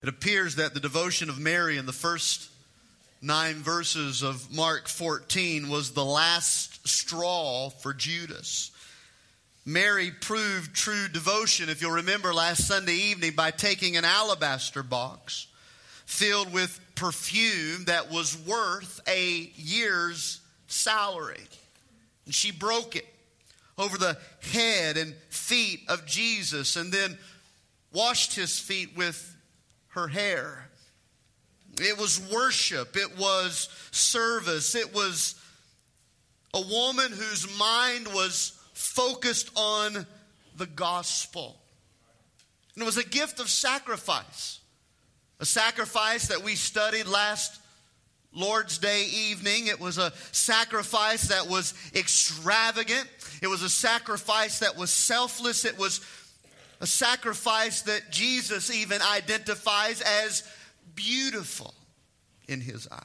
It appears that the devotion of Mary in the first 9 verses of Mark 14 was the last straw for Judas. Mary proved true devotion, if you'll remember last Sunday evening, by taking an alabaster box filled with perfume that was worth a year's salary. And she broke it over the head and feet of Jesus and then washed his feet with her hair. It was worship. It was service. It was a woman whose mind was focused on the gospel. And it was a gift of sacrifice. A sacrifice that we studied last Lord's Day evening. It was a sacrifice that was extravagant. It was a sacrifice that was selfless. It was a sacrifice that Jesus even identifies as beautiful in his eyes.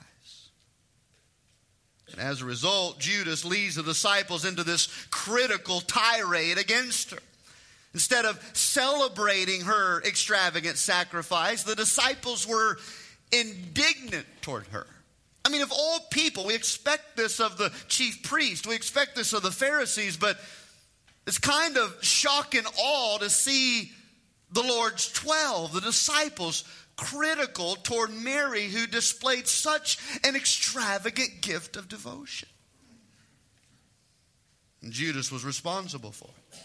And as a result, Judas leads the disciples into this critical tirade against her. Instead of celebrating her extravagant sacrifice, the disciples were indignant toward her. I mean, of all people, we expect this of the chief priest, we expect this of the Pharisees, but it's kind of shock and awe to see the Lord's 12, the disciples, critical toward Mary, who displayed such an extravagant gift of devotion. And Judas was responsible for it.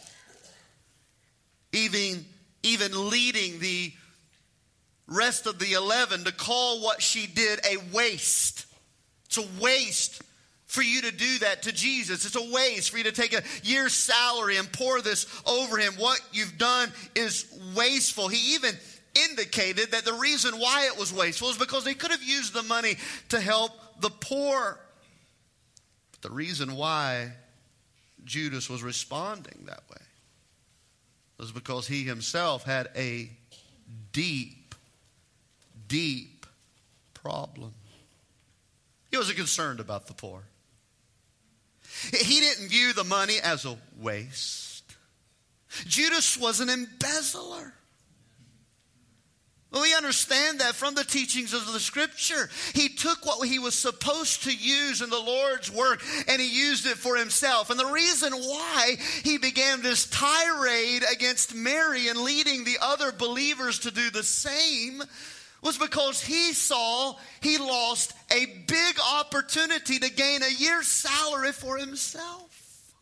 Even leading the rest of the 11 to call what she did a waste. It's a waste for you to do that to Jesus. It's a waste for you to take a year's salary and pour this over him. What you've done is wasteful. He even indicated that the reason why it was wasteful is because they could have used the money to help the poor. But the reason why Judas was responding that way was because he himself had a deep, deep problem. He wasn't concerned about the poor. He didn't view the money as a waste. Judas was an embezzler. Well, we understand that from the teachings of the Scripture. He took what he was supposed to use in the Lord's work and he used it for himself. And the reason why he began this tirade against Mary and leading the other believers to do the same was because he saw he lost a big opportunity to gain a year's salary for himself.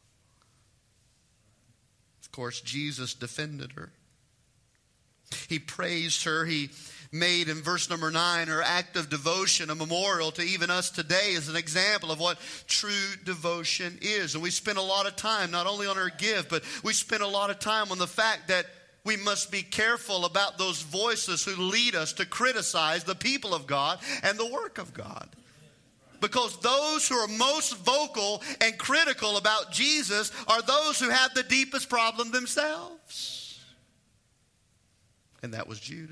Of course, Jesus defended her. He praised her. He made, in verse number 9, her act of devotion a memorial to even us today as an example of what true devotion is. And we spend a lot of time not only on her gift, but we spend a lot of time on the fact that we must be careful about those voices who lead us to criticize the people of God and the work of God. Because those who are most vocal and critical about Jesus are those who have the deepest problem themselves. And that was Judas.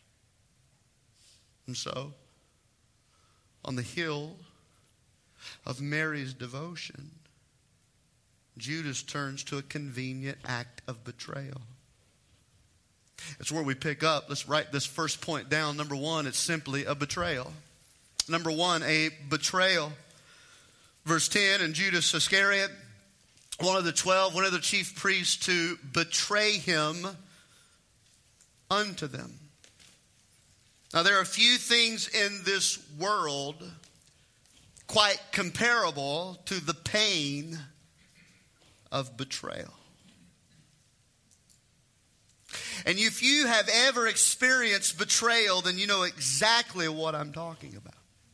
And so, on the hill of Mary's devotion, Judas turns to a convenient act of betrayal. It's where we pick up. Let's write this first point down. Number 1, it's simply a betrayal. Number 1, a betrayal. Verse 10, and Judas Iscariot, one of the 12, one of the chief priests, to betray him unto them. Now, there are few things in this world quite comparable to the pain of betrayal. And if you have ever experienced betrayal, then you know exactly what I'm talking about.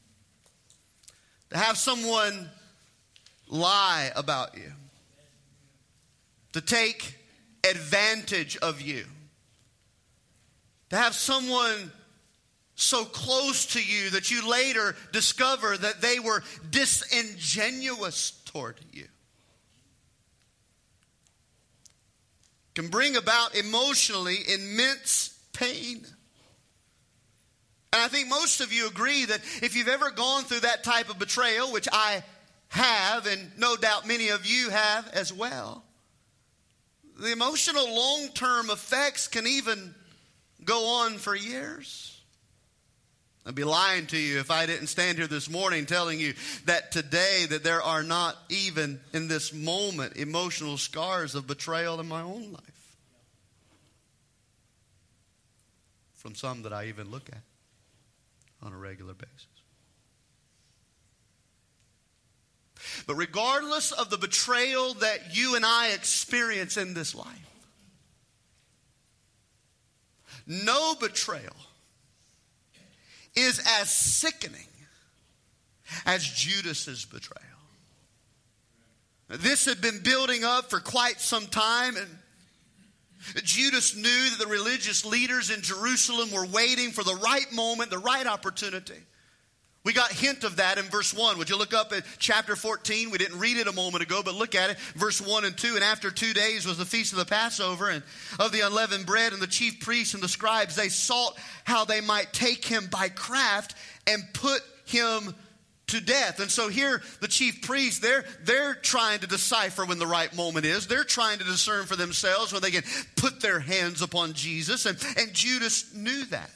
To have someone lie about you, to take advantage of you, to have someone so close to you that you later discover that they were disingenuous toward you, can bring about emotionally immense pain. And I think most of you agree that if you've ever gone through that type of betrayal, which I have, and no doubt many of you have as well, the emotional long-term effects can even go on for years. I'd be lying to you if I didn't stand here this morning telling you that today that there are not even in this moment emotional scars of betrayal in my own life. From some that I even look at on a regular basis. But regardless of the betrayal that you and I experience in this life, no betrayal is as sickening as Judas's betrayal. This had been building up for quite some time, and Judas knew that the religious leaders in Jerusalem were waiting for the right moment, the right opportunity. We got hint of that in verse 1. Would you look up at chapter 14? We didn't read it a moment ago, but look at it. Verse 1 and 2. And after 2 days was the feast of the Passover and of the unleavened bread. And the chief priests and the scribes, they sought how they might take him by craft and put him to death. And so here the chief priests, they're trying to decipher when the right moment is. They're trying to discern for themselves when they can put their hands upon Jesus. And Judas knew that.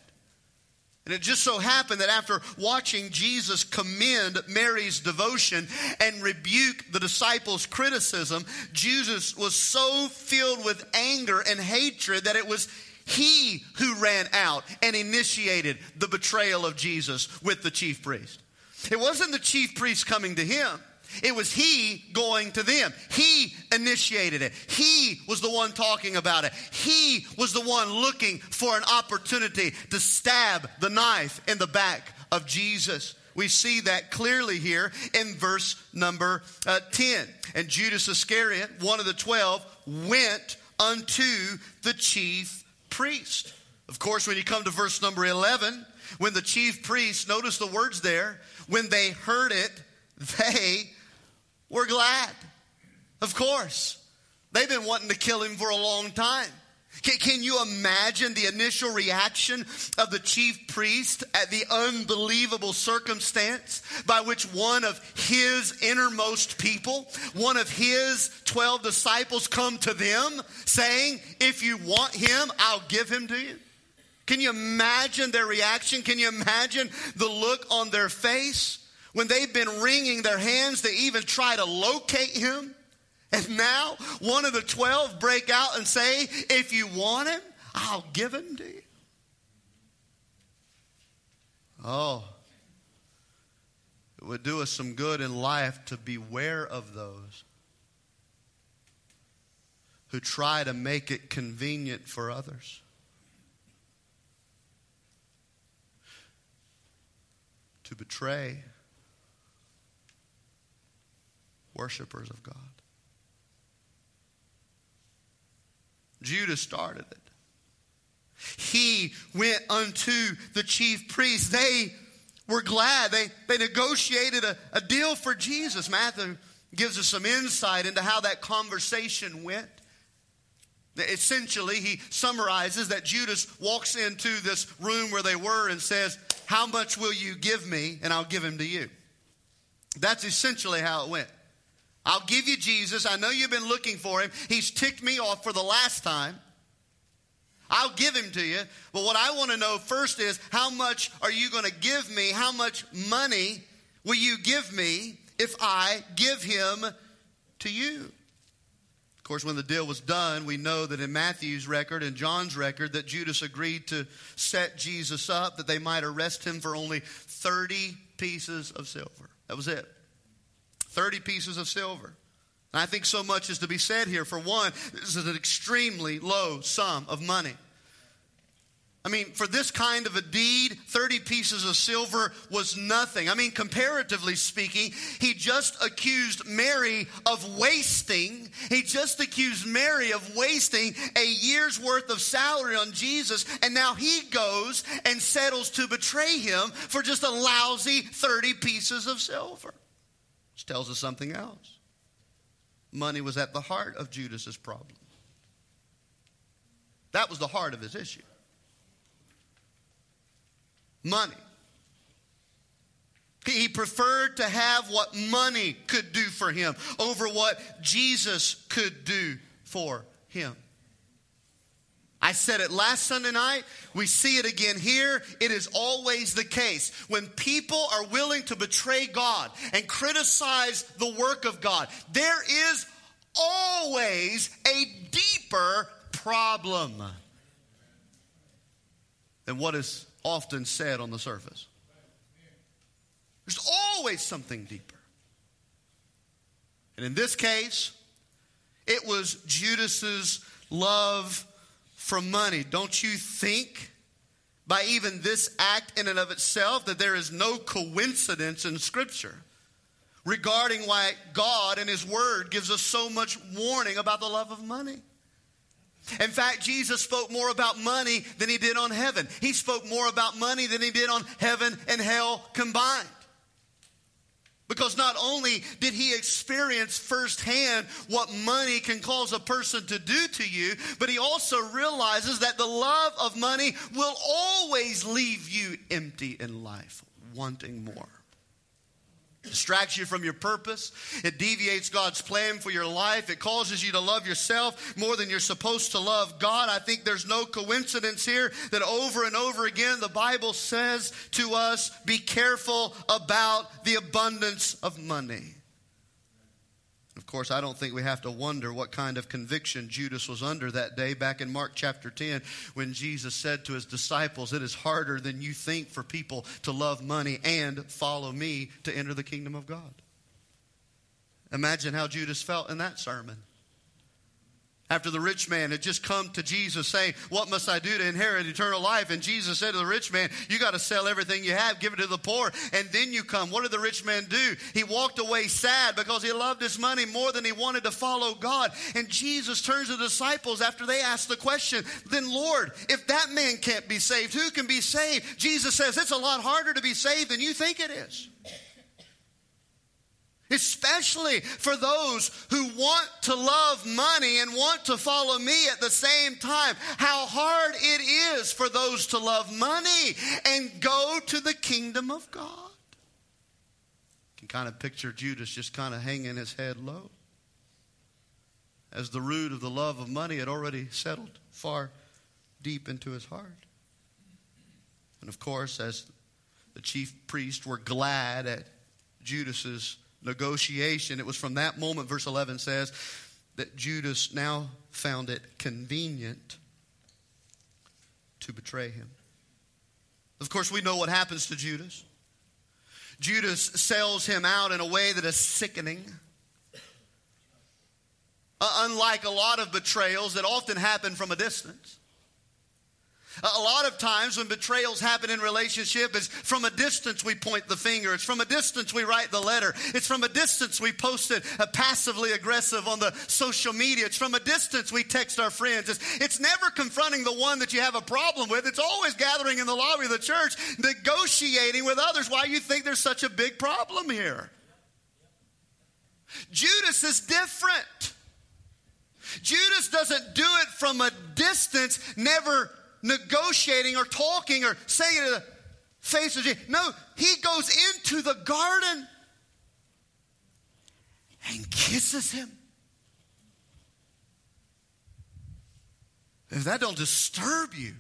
And it just so happened that after watching Jesus commend Mary's devotion and rebuke the disciples' criticism, Judas was so filled with anger and hatred that it was he who ran out and initiated the betrayal of Jesus with the chief priest. It wasn't the chief priest coming to him. It was he going to them. He initiated it. He was the one talking about it. He was the one looking for an opportunity to stab the knife in the back of Jesus. We see that clearly here in verse number 10. And Judas Iscariot, one of the 12, went unto the chief priest. Of course, when you come to verse number 11, when the chief priests, notice the words there, when they heard it, they were glad. Of course. They've been wanting to kill him for a long time. Can you imagine the initial reaction of the chief priest at the unbelievable circumstance by which one of his innermost people, one of his 12 disciples come to them saying, if you want him, I'll give him to you? Can you imagine their reaction? Can you imagine the look on their face when they've been wringing their hands to even try to locate him? And now one of the 12 break out and say, if you want him, I'll give him to you. Oh, it would do us some good in life to beware of those who try to make it convenient for others. To betray worshipers of God. Judas started it. He went unto the chief priests. They were glad. They negotiated a deal for Jesus. Matthew gives us some insight into how that conversation went. Essentially, he summarizes that Judas walks into this room where they were and says, how much will you give me, and I'll give him to you. That's essentially how it went. I'll give you Jesus. I know you've been looking for him. He's ticked me off for the last time. I'll give him to you. But what I want to know first is, how much are you going to give me? How much money will you give me if I give him to you? Of course, when the deal was done, we know that in Matthew's record and John's record that Judas agreed to set Jesus up, that they might arrest him for only 30 pieces of silver. That was it. 30 pieces of silver. And I think so much is to be said here. For one, this is an extremely low sum of money. I mean, for this kind of a deed, 30 pieces of silver was nothing. I mean, comparatively speaking, he just accused Mary of wasting. He just accused Mary of wasting a year's worth of salary on Jesus. And now he goes and settles to betray him for just a lousy 30 pieces of silver. Which tells us something else. Money was at the heart of Judas's problem. That was the heart of his issue. Money. He preferred to have what money could do for him over what Jesus could do for him. I said it last Sunday night. We see it again here. It is always the case. When people are willing to betray God and criticize the work of God, there is always a deeper problem than what is often said on the surface. There's always something deeper. And in this case, it was Judas's love for money. Don't you think, by even this act in and of itself, that there is no coincidence in Scripture regarding why God and His Word gives us so much warning about the love of money? In fact, Jesus spoke more about money than He did on heaven. He spoke more about money than He did on heaven and hell combined. Because not only did He experience firsthand what money can cause a person to do to you, but He also realizes that the love of money will always leave you empty in life, wanting more. It distracts you from your purpose. It deviates God's plan for your life. It causes you to love yourself more than you're supposed to love God. I think there's no coincidence here that over and over again the Bible says to us, be careful about the abundance of money. Of course, I don't think we have to wonder what kind of conviction Judas was under that day back in Mark chapter 10 when Jesus said to His disciples, it is harder than you think for people to love money and follow me to enter the kingdom of God. Imagine how Judas felt in that sermon. After the rich man had just come to Jesus saying, what must I do to inherit eternal life? And Jesus said to the rich man, you got to sell everything you have, give it to the poor, and then you come. What did the rich man do? He walked away sad because he loved his money more than he wanted to follow God. And Jesus turns to the disciples after they ask the question, then Lord, if that man can't be saved, who can be saved? Jesus says, it's a lot harder to be saved than you think it is. Especially for those who want to love money and want to follow me at the same time. How hard it is for those to love money and go to the kingdom of God. You can kind of picture Judas just kind of hanging his head low, as the root of the love of money had already settled far deep into his heart. And of course, as the chief priests were glad at Judas's negotiation, it was from that moment, verse 11 says, that Judas now found it convenient to betray him. Of course, we know what happens to Judas. Judas sells him out in a way that is sickening. Unlike a lot of betrayals that often happen from a distance. A lot of times when betrayals happen in relationship, it's from a distance we point the finger. It's from a distance we write the letter. It's from a distance we post it passively aggressive on the social media. It's from a distance we text our friends. It's never confronting the one that you have a problem with. It's always gathering in the lobby of the church, negotiating with others why you think there's such a big problem here. Judas is different. Judas doesn't do it from a distance, never negotiating or talking or saying it to the face of Jesus. No, he goes into the garden and kisses him. If that don't disturb you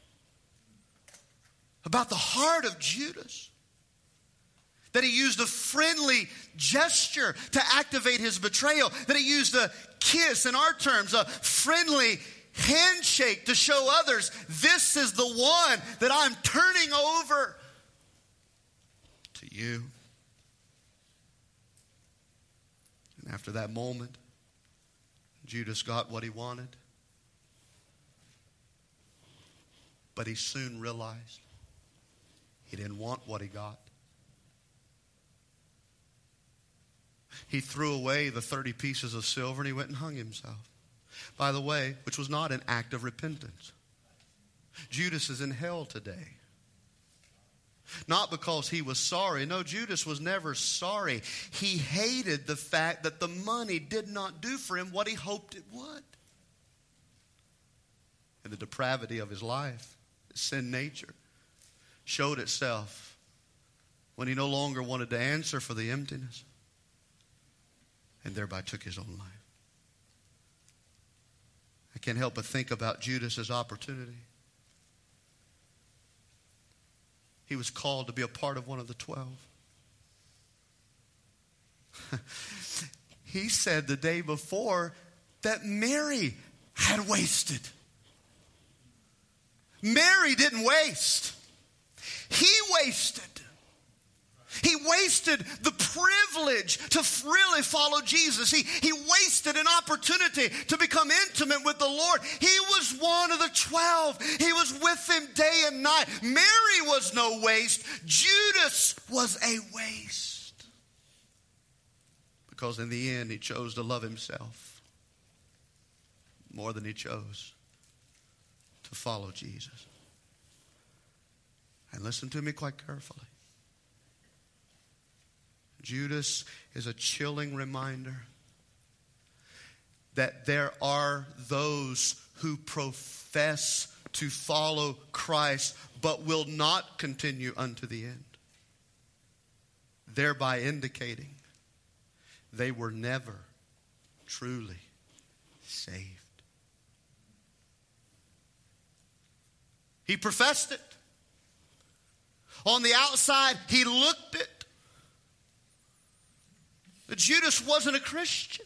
about the heart of Judas, that he used a friendly gesture to activate his betrayal, that he used a kiss, in our terms, a friendly handshake to show others, this is the one that I'm turning over to you. And after that moment, Judas got what he wanted. But he soon realized he didn't want what he got. He threw away the 30 pieces of silver and he went and hung himself. By the way, which was not an act of repentance. Judas is in hell today. Not because he was sorry. No, Judas was never sorry. He hated the fact that the money did not do for him what he hoped it would. And the depravity of his life, his sin nature, showed itself when he no longer wanted to answer for the emptiness and thereby took his own life. I can't help but think about Judas's opportunity. He was called to be a part of one of the 12. He said the day before that Mary had wasted. Mary didn't waste. He wasted. He wasted the privilege to really follow Jesus. He wasted an opportunity to become intimate with the Lord. He was one of the 12. He was with them day and night. Mary was no waste. Judas was a waste. Because in the end, he chose to love himself more than he chose to follow Jesus. And listen to me quite carefully. Judas is a chilling reminder that there are those who profess to follow Christ but will not continue unto the end, thereby indicating they were never truly saved. He professed it. On the outside, he looked it. But Judas wasn't a Christian.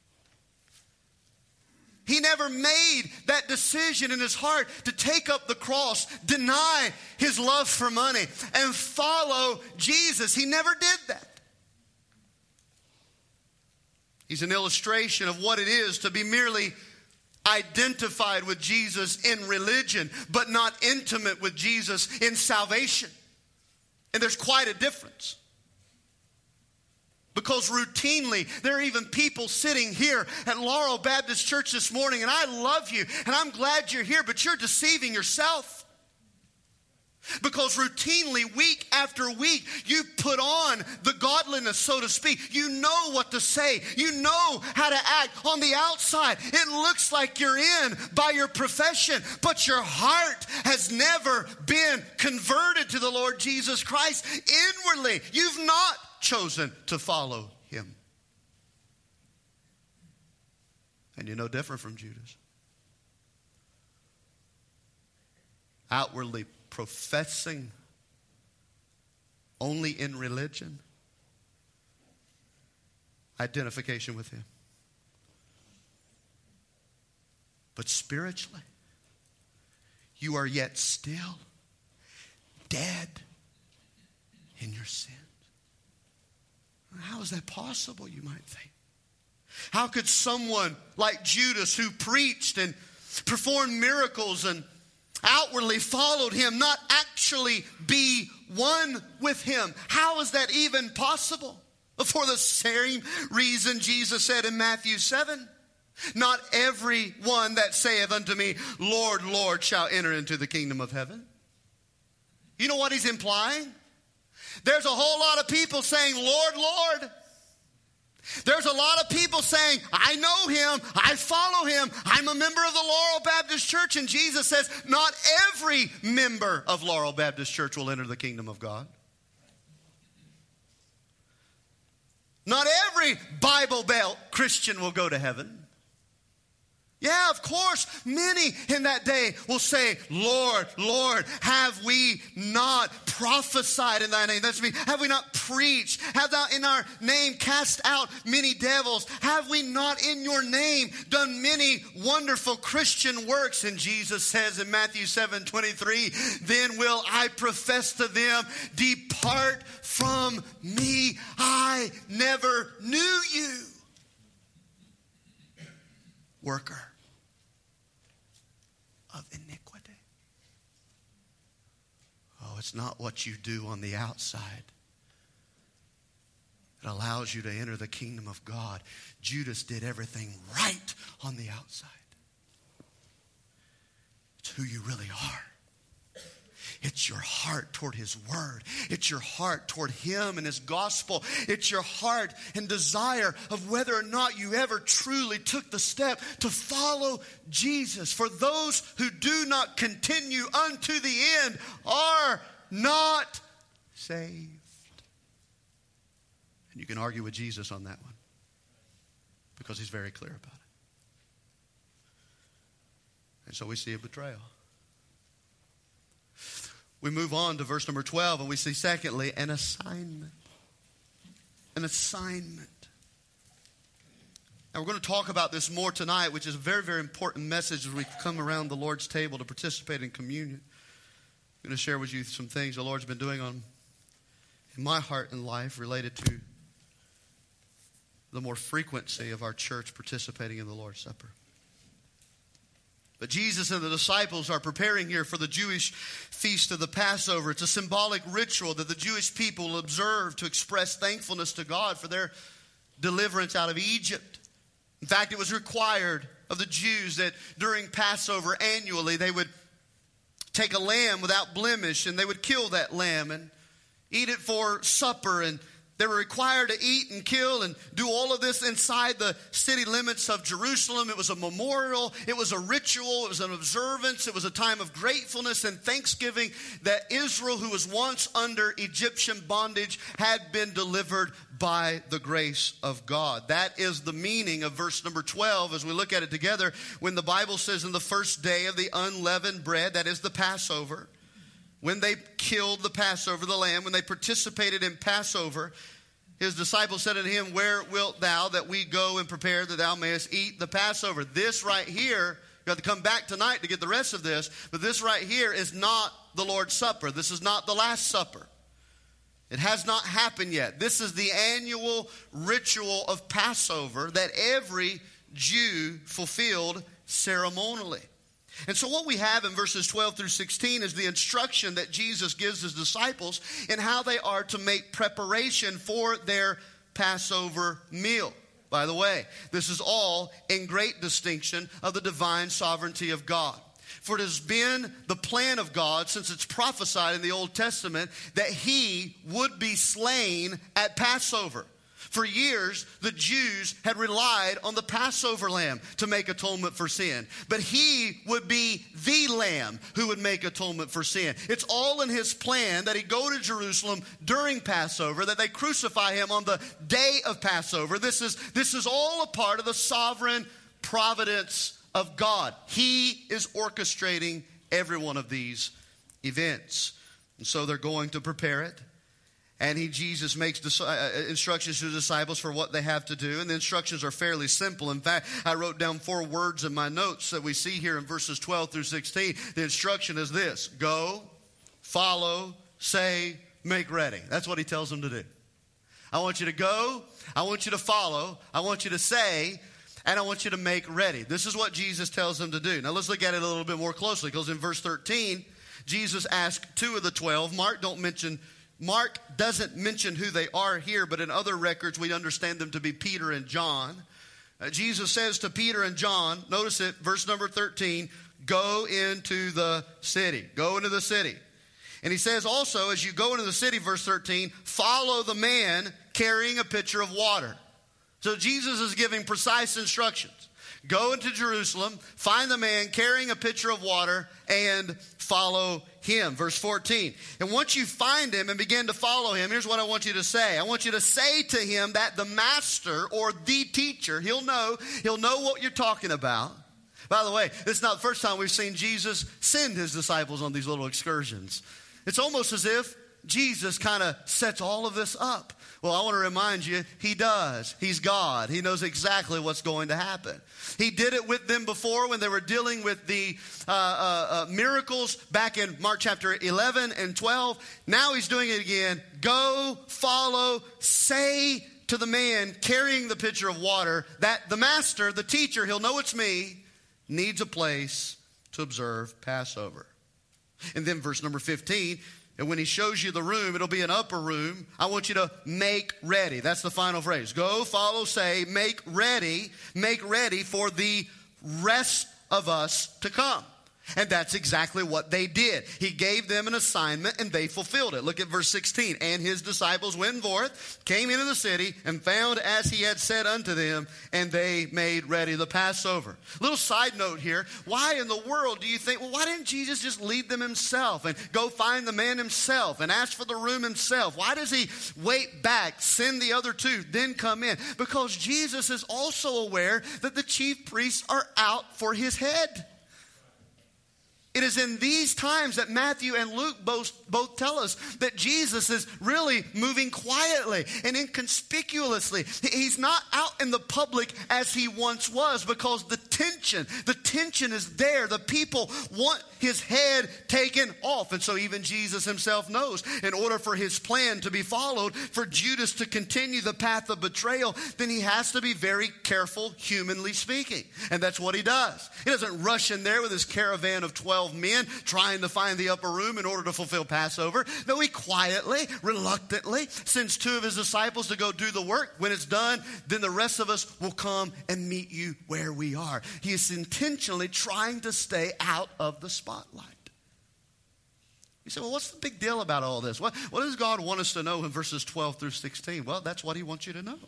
He never made that decision in his heart to take up the cross, deny his love for money, and follow Jesus. He never did that. He's an illustration of what it is to be merely identified with Jesus in religion, but not intimate with Jesus in salvation. And there's quite a difference. Because routinely, there are even people sitting here at Laurel Baptist Church this morning, and I love you, and I'm glad you're here, but you're deceiving yourself. Because routinely, week after week, you put on the godliness, so to speak. You know what to say. You know how to act. On the outside, it looks like you're in by your profession, but your heart has never been converted to the Lord Jesus Christ. Inwardly, you've not chosen to follow him. And you're no different from Judas. Outwardly professing only in religion, identification with him. But spiritually, you are yet still dead in your sins. How is that possible, you might think? How could someone like Judas, who preached and performed miracles and outwardly followed him, not actually be one with him? How is that even possible? For the same reason Jesus said in Matthew 7, not every one that saith unto me, Lord, Lord, shall enter into the kingdom of heaven. You know what he's implying? There's a whole lot of people saying, Lord, Lord. There's a lot of people saying, I know him, I follow him, I'm a member of the Laurel Baptist Church. And Jesus says, not every member of Laurel Baptist Church will enter the kingdom of God. Not every Bible Belt Christian will go to heaven. Yeah, of course, many in that day will say, Lord, Lord, have we not prophesied in thy name? That's me. Have we not preached? Have thou in our name cast out many devils? Have we not in your name done many wonderful Christian works? And Jesus says in Matthew 7:23, then will I profess to them, depart from me, I never knew you. Worker of iniquity. Oh, it's not what you do on the outside that allows you to enter the kingdom of God. Judas did everything right on the outside. It's who you really are. It's your heart toward his word. It's your heart toward him and his gospel. It's your heart and desire of whether or not you ever truly took the step to follow Jesus. For those who do not continue unto the end are not saved. And you can argue with Jesus on that one, because he's very clear about it. And so we see a betrayal. We move on to verse number 12, and we see, secondly, an assignment. An assignment. And we're going to talk about this more tonight, which is a very, very important message as we come around the Lord's table to participate in communion. I'm going to share with you some things the Lord's been doing in my heart and life related to the more frequency of our church participating in the Lord's Supper. But Jesus and the disciples are preparing here for the Jewish feast of the Passover. It's a symbolic ritual that the Jewish people observe to express thankfulness to God for their deliverance out of Egypt. In fact, it was required of the Jews that during Passover annually they would take a lamb without blemish and they would kill that lamb and eat it for supper. And they were required to eat and kill and do all of this inside the city limits of Jerusalem. It was a memorial. It was a ritual. It was an observance. It was a time of gratefulness and thanksgiving that Israel, who was once under Egyptian bondage, had been delivered by the grace of God. That is the meaning of verse number 12 as we look at it together. When the Bible says in the first day of the unleavened bread, that is the Passover, when they killed the Passover, the lamb, when they participated in Passover, his disciples said unto him, where wilt thou that we go and prepare that thou mayest eat the Passover? This right here, you have to come back tonight to get the rest of this, but this right here is not the Lord's Supper. This is not the Last Supper. It has not happened yet. This is the annual ritual of Passover that every Jew fulfilled ceremonially. And so what we have in verses 12 through 16 is the instruction that Jesus gives his disciples in how they are to make preparation for their Passover meal. By the way, this is all in great distinction of the divine sovereignty of God. For it has been the plan of God since it's prophesied in the Old Testament that he would be slain at Passover. For years, the Jews had relied on the Passover lamb to make atonement for sin. But he would be the lamb who would make atonement for sin. It's all in his plan that he go to Jerusalem during Passover, that they crucify him on the day of Passover. This is all a part of the sovereign providence of God. He is orchestrating every one of these events. And so they're going to prepare it. And Jesus makes instructions to the disciples for what they have to do. And the instructions are fairly simple. In fact, I wrote down 4 words in my notes that we see here in verses 12 through 16. The instruction is this: go, follow, say, make ready. That's what he tells them to do. I want you to go, I want you to follow, I want you to say, and I want you to make ready. This is what Jesus tells them to do. Now let's look at it a little bit more closely, because in verse 13, Jesus asked 2 of the 12. Mark doesn't mention who they are here, but in other records we understand them to be Peter and John. Jesus says to Peter and John, notice it, verse number 13, go into the city. Go into the city. And he says also, as you go into the city, verse 13, follow the man carrying a pitcher of water. So Jesus is giving precise instructions. Go into Jerusalem, find the man carrying a pitcher of water, and follow him. Verse 14. And once you find him and begin to follow him, here's what I want you to say. I want you to say to him that the master or the teacher, he'll know what you're talking about. By the way, this is not the first time we've seen Jesus send his disciples on these little excursions. It's almost as if Jesus kind of sets all of this up. Well, I want to remind you, he does. He's God. He knows exactly what's going to happen. He did it with them before when they were dealing with the miracles back in Mark chapter 11 and 12. Now he's doing it again. Go, follow, say to the man carrying the pitcher of water that the master, the teacher, he'll know it's me, needs a place to observe Passover. And then verse number 15, and when he shows you the room, it'll be an upper room. I want you to make ready. That's the final phrase. Go, follow, say, make ready for the rest of us to come. And that's exactly what they did. He gave them an assignment and they fulfilled it. Look at verse 16. And his disciples went forth, came into the city, and found as he had said unto them, and they made ready the Passover. Little side note here. Why in the world do you think, well, why didn't Jesus just lead them himself and go find the man himself and ask for the room himself? Why does he wait back, send the other 2, then come in? Because Jesus is also aware that the chief priests are out for his head. It is in these times that Matthew and Luke both tell us that Jesus is really moving quietly and inconspicuously. He's not out in the public as he once was, because the tension is there. The people want his head taken off. And so even Jesus himself knows, in order for his plan to be followed, for Judas to continue the path of betrayal, then he has to be very careful, humanly speaking. And that's what he does. He doesn't rush in there with his caravan of 12 men trying to find the upper room in order to fulfill Passover. No, he quietly, reluctantly sends 2 of his disciples to go do the work. When it's done, then the rest of us will come and meet you where we are. He is intentionally trying to stay out of the spotlight. You say, well, what's the big deal about all this? What does God want us to know in verses 12 through 16? Well, that's what he wants you to know.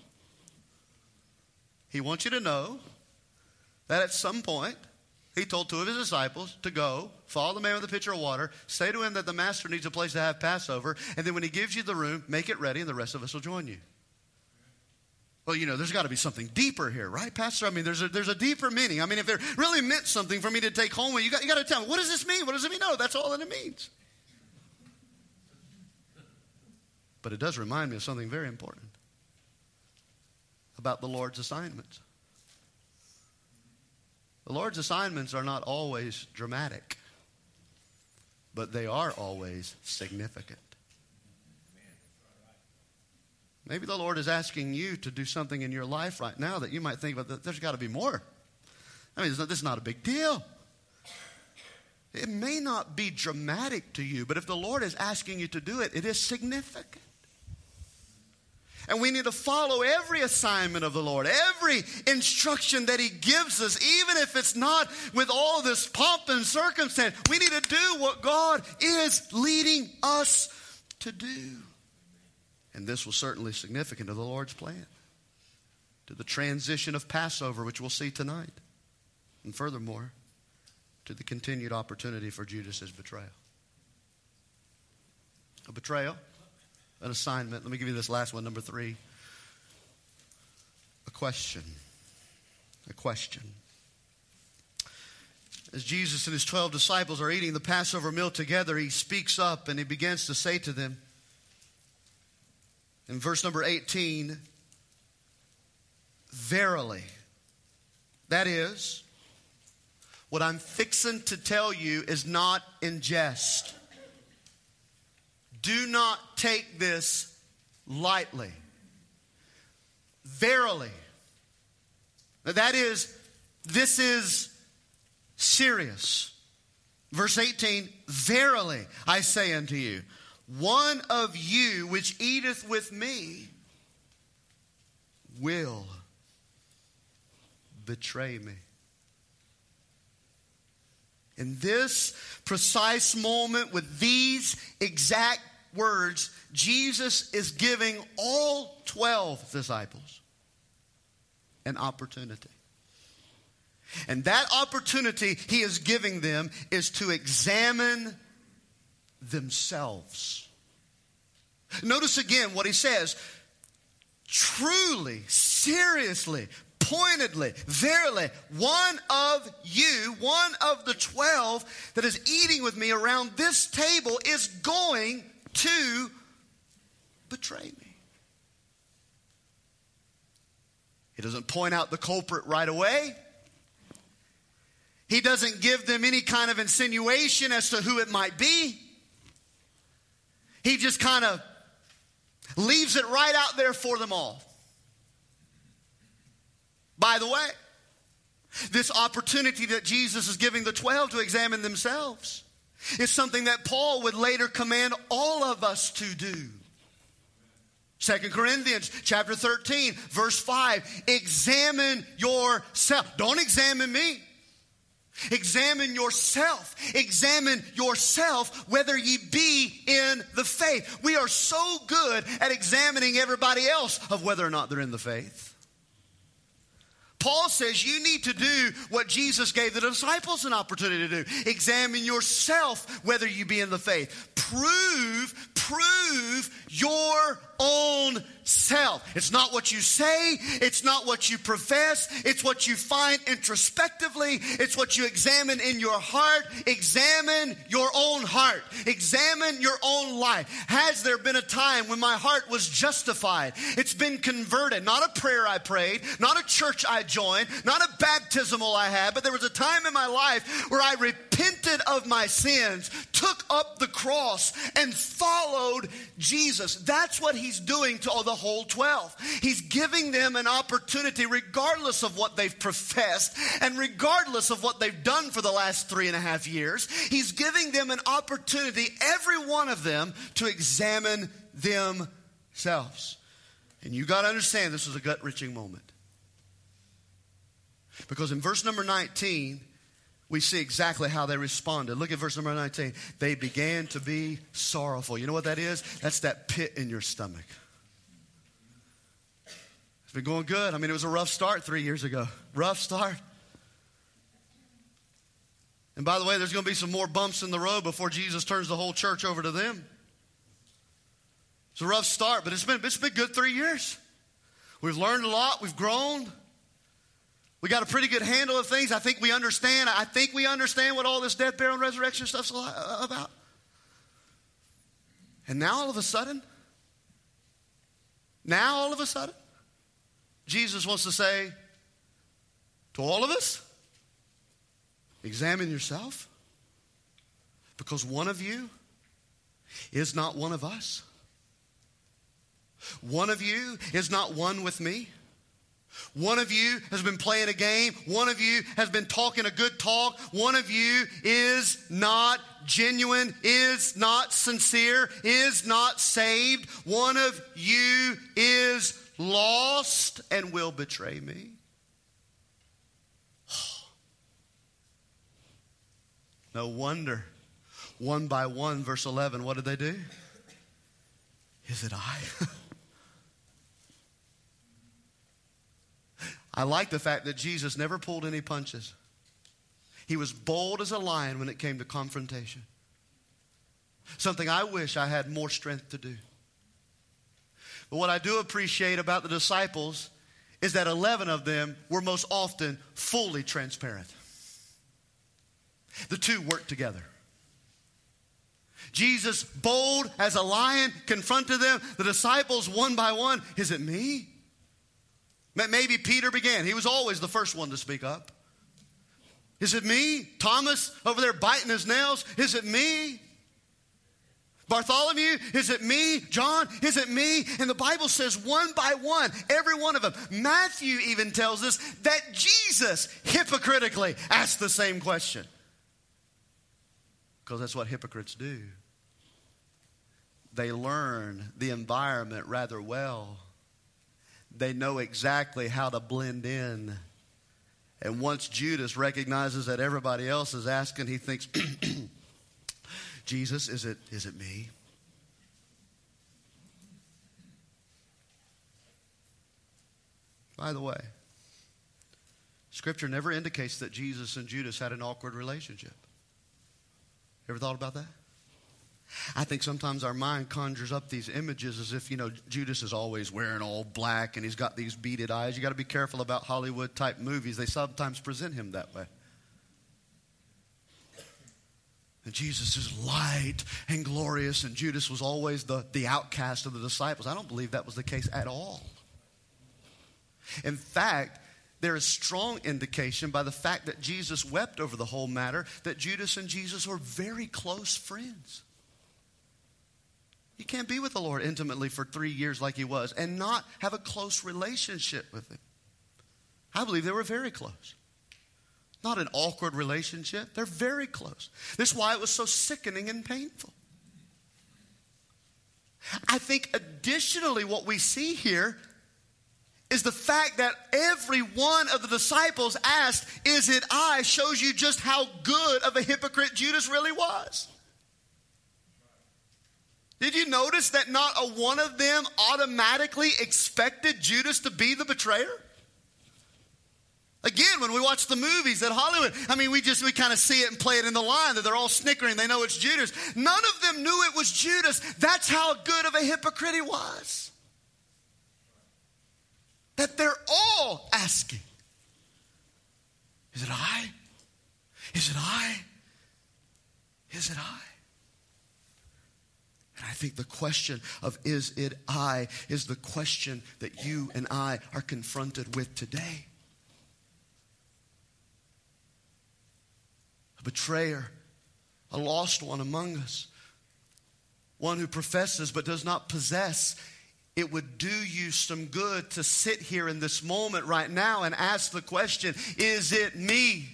He wants you to know that at some point, he told 2 of his disciples to go, follow the man with the pitcher of water, say to him that the master needs a place to have Passover, and then when he gives you the room, make it ready, and the rest of us will join you. Well, there's got to be something deeper here, right, Pastor? I mean, there's a deeper meaning. I mean, if it really meant something for me to take home, you got to tell me, what does this mean? What does it mean? No, that's all that it means. But it does remind me of something very important about the Lord's assignments. The Lord's assignments are not always dramatic, but they are always significant. Maybe the Lord is asking you to do something in your life right now that you might think, well, there's got to be more. I mean, this is not a big deal. It may not be dramatic to you, but if the Lord is asking you to do it, it is significant. And we need to follow every assignment of the Lord, every instruction that he gives us, even if it's not with all this pomp and circumstance. We need to do what God is leading us to do. And this was certainly significant to the Lord's plan, to the transition of Passover, which we'll see tonight, and furthermore, to the continued opportunity for Judas's betrayal. A betrayal. An assignment. Let me give you this last one, number 3. A question. A question. As Jesus and his 12 disciples are eating the Passover meal together, he speaks up and he begins to say to them, in verse number 18, verily, that is, what I'm fixing to tell you is not in jest. Do not take this lightly. Verily. Now that is, this is serious. Verse 18, verily I say unto you, one of you which eateth with me will betray me. In this precise moment, with these exact words, Jesus is giving all 12 disciples an opportunity. And that opportunity he is giving them is to examine themselves. Notice again what he says. Truly, seriously, pointedly, verily, one of you, one of the 12 that is eating with me around this table is going to betray me. He doesn't point out the culprit right away. He doesn't give them any kind of insinuation as to who it might be. He just kind of leaves it right out there for them all. By the way, this opportunity that Jesus is giving the 12 to examine themselves is something that Paul would later command all of us to do. 2 Corinthians chapter 13, verse 5, examine yourself. Don't examine me. Examine yourself. Examine yourself whether ye be in the faith. We are so good at examining everybody else of whether or not they're in the faith. Paul says you need to do what Jesus gave the disciples an opportunity to do. Examine yourself whether you be in the faith. Prove your own self. tell. It's not what you say. It's not what you profess. It's what you find introspectively. It's what you examine in your heart. Examine your own heart. Examine your own life. Has there been a time when my heart was justified? It's been converted. Not a prayer I prayed, not a church I joined, not a baptismal I had, but there was a time in my life where I repented of my sins, took up the cross, and followed Jesus. That's what he's doing to the whole 12. He's giving them an opportunity, regardless of what they've professed and regardless of what they've done for the last 3.5 years. He's giving them an opportunity, every one of them, to examine themselves. And you got to understand, this is a gut-wrenching moment. Because in verse number 19, we see exactly how they responded. Look at verse number 19. They began to be sorrowful. You know what that is? That's that pit in your stomach. It's been going good. I mean, it was a rough start 3 years ago. Rough start. And by the way, there's going to be some more bumps in the road before Jesus turns the whole church over to them. It's a rough start, but it's been good 3 years. We've learned a lot. We've grown. We got a pretty good handle of things. I think we understand what all this death, burial, and resurrection stuff's about. And now all of a sudden, Jesus wants to say to all of us, examine yourself, because one of you is not one of us. One of you is not one with me. One of you has been playing a game. One of you has been talking a good talk. One of you is not genuine, is not sincere, is not saved. One of you is lost and will betray me. No wonder. One by one, verse 11, what did they do? Is it I? I like the fact that Jesus never pulled any punches. He was bold as a lion when it came to confrontation. Something I wish I had more strength to do. But what I do appreciate about the disciples is that 11 of them were most often fully transparent. The two worked together. Jesus, bold as a lion, confronted them. The disciples, one by one, is it me? Maybe Peter began. He was always the first one to speak up. Is it me? Thomas over there biting his nails. Is it me? Bartholomew, is it me? John, is it me? And the Bible says one by one, every one of them. Matthew even tells us that Jesus hypocritically asked the same question. Because that's what hypocrites do. They learn the environment rather well. They know exactly how to blend in. And once Judas recognizes that everybody else is asking, he thinks, Jesus, is it me? By the way, Scripture never indicates that Jesus and Judas had an awkward relationship. Ever thought about that? I think sometimes our mind conjures up these images as if, Judas is always wearing all black and he's got these beaded eyes. You got to be careful about Hollywood type movies. They sometimes present him that way. And Jesus is light and glorious, and Judas was always the outcast of the disciples. I don't believe that was the case at all. In fact, there is strong indication by the fact that Jesus wept over the whole matter that Judas and Jesus were very close friends. You can't be with the Lord intimately for 3 years like he was and not have a close relationship with him. I believe they were very close. Not an awkward relationship. They're very close. This is why it was so sickening and painful. I think additionally what we see here is the fact that every one of the disciples asked, is it I, shows you just how good of a hypocrite Judas really was. Did you notice that not a one of them automatically expected Judas to be the betrayer? Again, when we watch the movies at Hollywood, we kind of see it and play it in the line that they're all snickering. They know it's Judas. None of them knew it was Judas. That's how good of a hypocrite he was. that they're all asking. Is it I? Is it I? Is it I? And I think the question of is it I is the question that you and I are confronted with today. A betrayer, a lost one among us, one who professes but does not possess. It would do you some good to sit here in this moment right now and ask the question, is it me?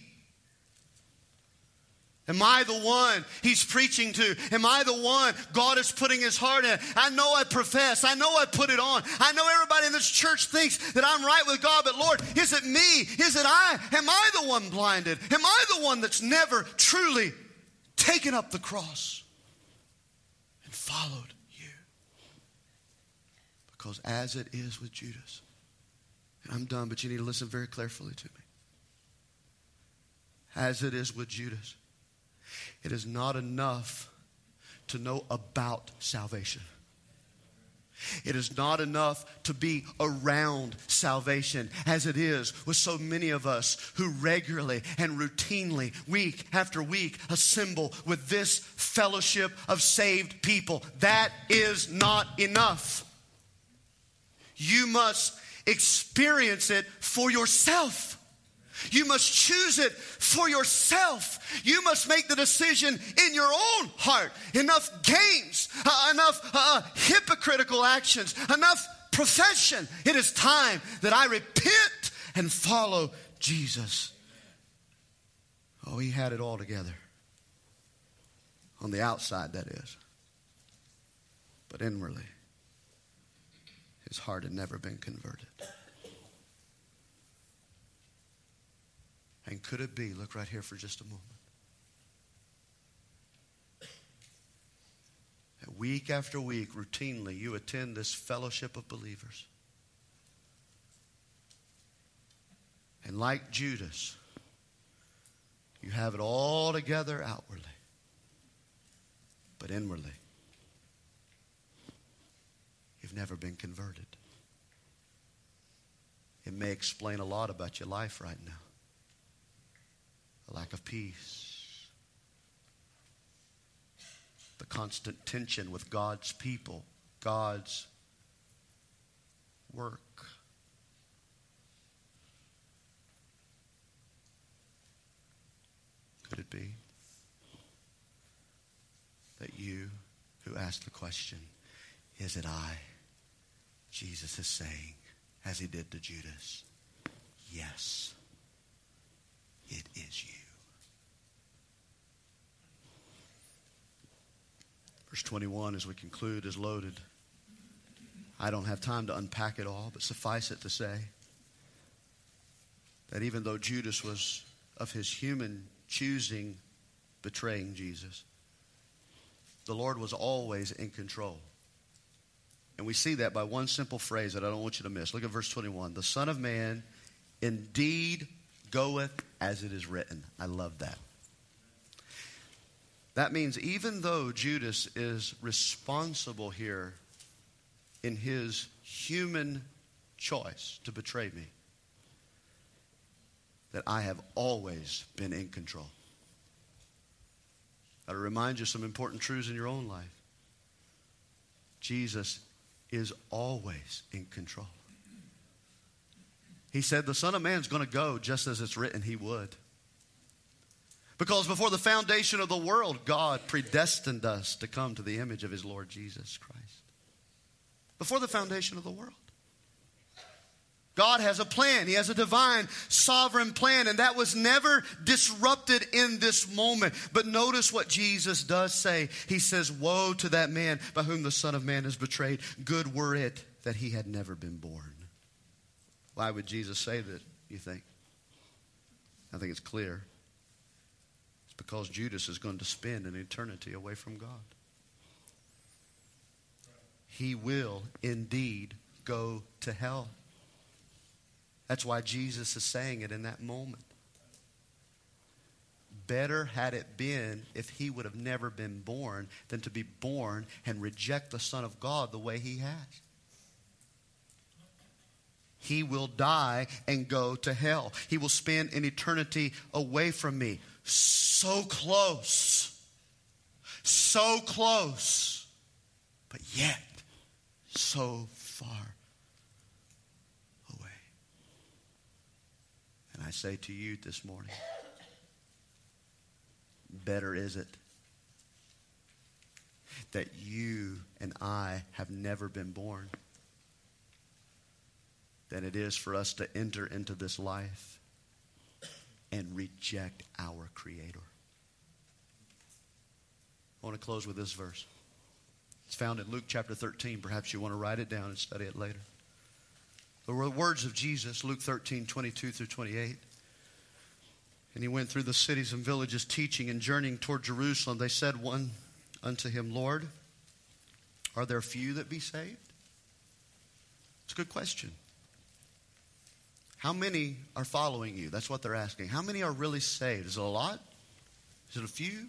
Am I the one he's preaching to? Am I the one God is putting his heart in? I know I profess. I know I put it on. I know everybody in this church thinks that I'm right with God, but Lord, is it me? Is it I? Am I the one blinded? Am I the one that's never truly taken up the cross and followed you? Because as it is with Judas, and I'm done, but you need to listen very carefully to me. As it is with Judas, it is not enough to know about salvation. It is not enough to be around salvation, as it is with so many of us who regularly and routinely, week after week, assemble with this fellowship of saved people. That is not enough. You must experience it for yourself. You must choose it for yourself. You must make the decision in your own heart. Enough games, enough hypocritical actions, enough profession. It is time that I repent and follow Jesus. Oh, he had it all together. On the outside, that is. But inwardly, his heart had never been converted. And could it be, look right here for just a moment, that week after week, routinely, you attend this fellowship of believers. And like Judas, you have it all together outwardly, but inwardly, you've never been converted. It may explain a lot about your life right now. A lack of peace. The constant tension with God's people, God's work. Could it be that you who asked the question, is it I? Jesus is saying, as he did to Judas, yes, it is you. Verse 21, as we conclude, is loaded. I don't have time to unpack it all, but suffice it to say that even though Judas was of his human choosing betraying Jesus, the Lord was always in control. And we see that by one simple phrase that I don't want you to miss. Look at verse 21. The Son of Man indeed goeth as it is written. I love that. That means even though Judas is responsible here in his human choice to betray me, that I have always been in control. I'll remind you some important truths in your own life. Jesus is always in control. He said the Son of Man is going to go just as it's written he would. Because before the foundation of the world, God predestined us to come to the image of his Lord Jesus Christ. Before the foundation of the world. God has a plan. He has a divine, sovereign plan, and that was never disrupted in this moment. But notice what Jesus does say. He says, woe to that man by whom the Son of Man is betrayed. Good were it that he had never been born. Why would Jesus say that, you think? I think it's clear. It's because Judas is going to spend an eternity away from God. He will indeed go to hell. That's why Jesus is saying it in that moment. Better had it been if he would have never been born than to be born and reject the Son of God the way he has. He will die and go to hell. He will spend an eternity away from me. So close. So close. But yet so far away. And I say to you this morning, better is it that you and I have never been born than it is for us to enter into this life and reject our Creator. I want to close with this verse. It's found in Luke chapter 13. Perhaps you want to write it down and study it later. The words of Jesus, Luke 13, 22 through 28. And he went through the cities and villages teaching and journeying toward Jerusalem. They said one unto him, Lord, are there few that be saved? It's a good question. How many are following you? That's what they're asking. How many are really saved? Is it a lot? Is it a few?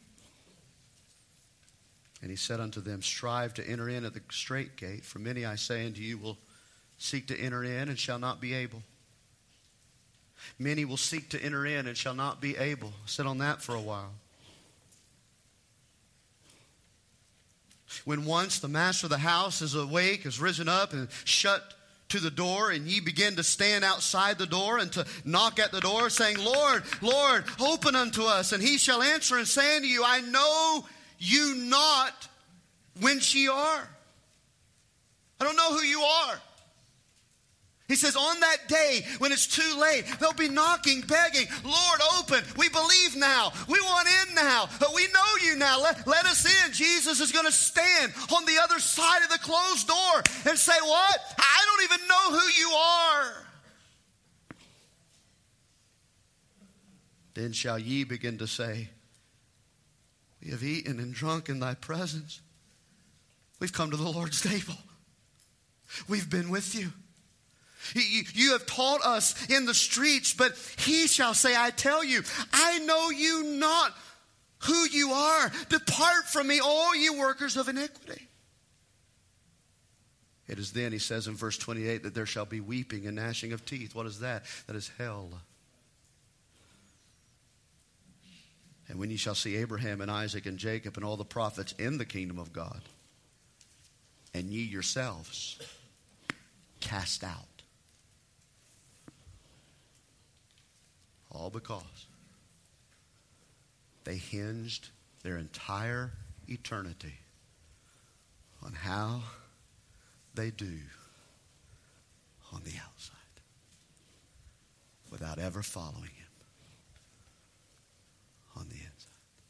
And he said unto them, strive to enter in at the strait gate, for many, I say unto you, will seek to enter in and shall not be able. Many will seek to enter in and shall not be able. Sit on that for a while. When once the master of the house is awake, is risen up and shut to the door, and ye begin to stand outside the door and to knock at the door, saying, Lord, Lord, open unto us. And he shall answer and say unto you, I know you not whence ye are. I don't know who you are. He says, on that day when it's too late, they'll be knocking, begging, Lord, open. We believe now. We want in now. We know you now. Let us in. Jesus is going to stand on the other side of the closed door and say, what? I don't even know who you are. Then shall ye begin to say, we have eaten and drunk in thy presence. We've come to the Lord's table. We've been with you. You have taught us in the streets, but he shall say, I tell you, I know you not who you are. Depart from me, all you workers of iniquity. It is then, he says in verse 28, that there shall be weeping and gnashing of teeth. What is that? That is hell. And when ye shall see Abraham and Isaac and Jacob and all the prophets in the kingdom of God, and ye yourselves cast out. All because they hinged their entire eternity on how they do on the outside without ever following him on the inside.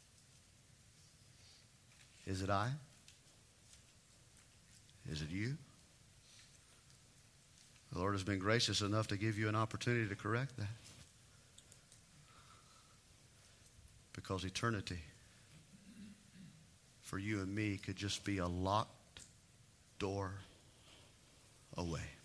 Is it I? Is it you? The Lord has been gracious enough to give you an opportunity to correct that. Because eternity for you and me could just be a locked door away.